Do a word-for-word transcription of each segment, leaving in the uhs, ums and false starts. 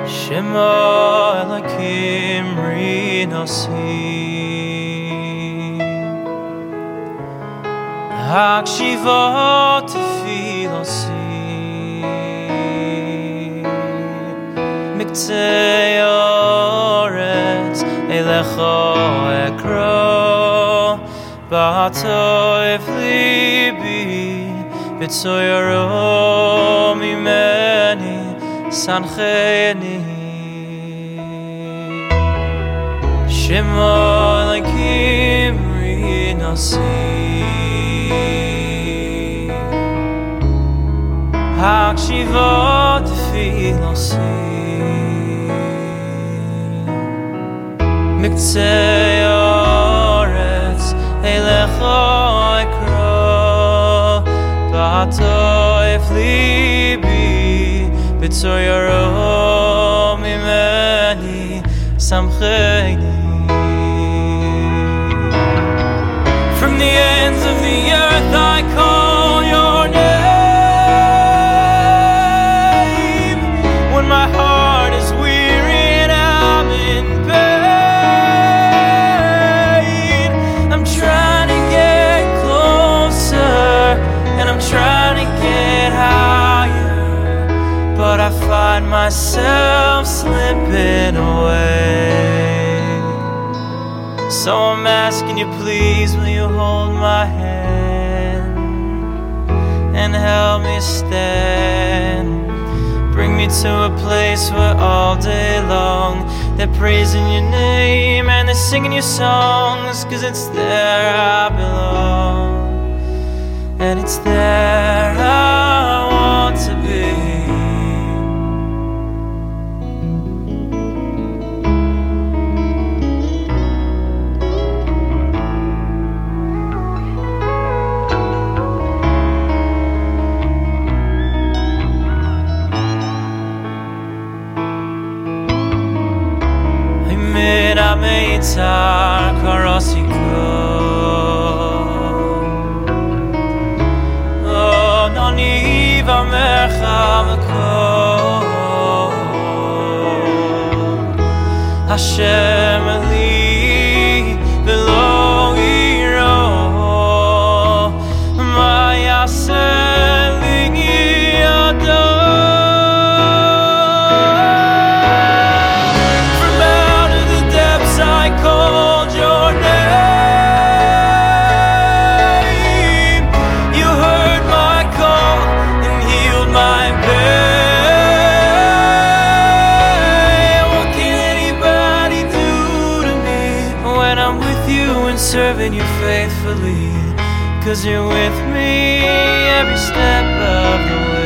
Shema Elokim Rinosi Hakshiva Tefilosi Miktei Oretz Elecho Ekro Ba'atoif Libi B'tzoyaro Mimeni Sancheni Shema Elokim Rinosi Hakshiva Tefilosi Miktei Oretz Elecho Ekro Ba'atoif Libi B'tzoyaro Mimeni Samcheni. From the ends of the earth I call your name. When my heart is weary and I'm in pain, I'm trying to get closer and I'm trying to get higher, but I find myself slipping away. So I'm asking you, please, will you hold my hand and help me stand? Bring me to a place where all day long they're praising your name and they're singing your songs, 'cause it's there I belong, and it's there I want to be. Meitar karosiko Oh, noniva merchamako Hashem Eli velo iro Ma yaseh li yado. I called your name. You heard my call and healed my pain. What can anybody do to me when I'm with you and serving you faithfully? 'Cause you're with me every step of the way.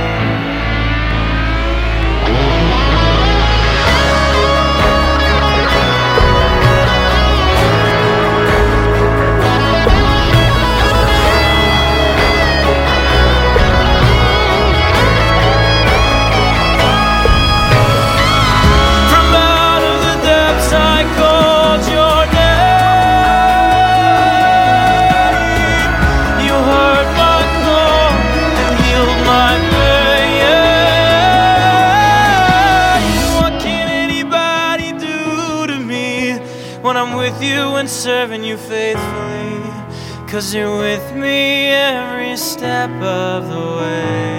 When I'm with you and serving you faithfully, 'cause you're with me every step of the way.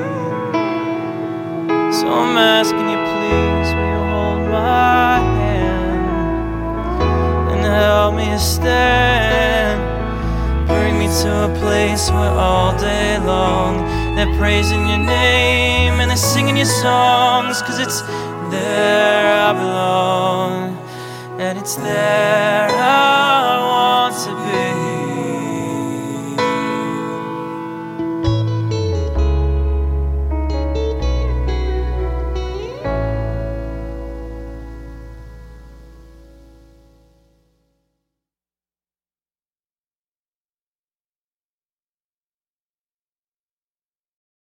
So I'm asking you, please, will you hold my hand and help me stand? Bring me to a place where all day long they're praising your name and they're singing your songs, 'cause it's there I belong, and it's there I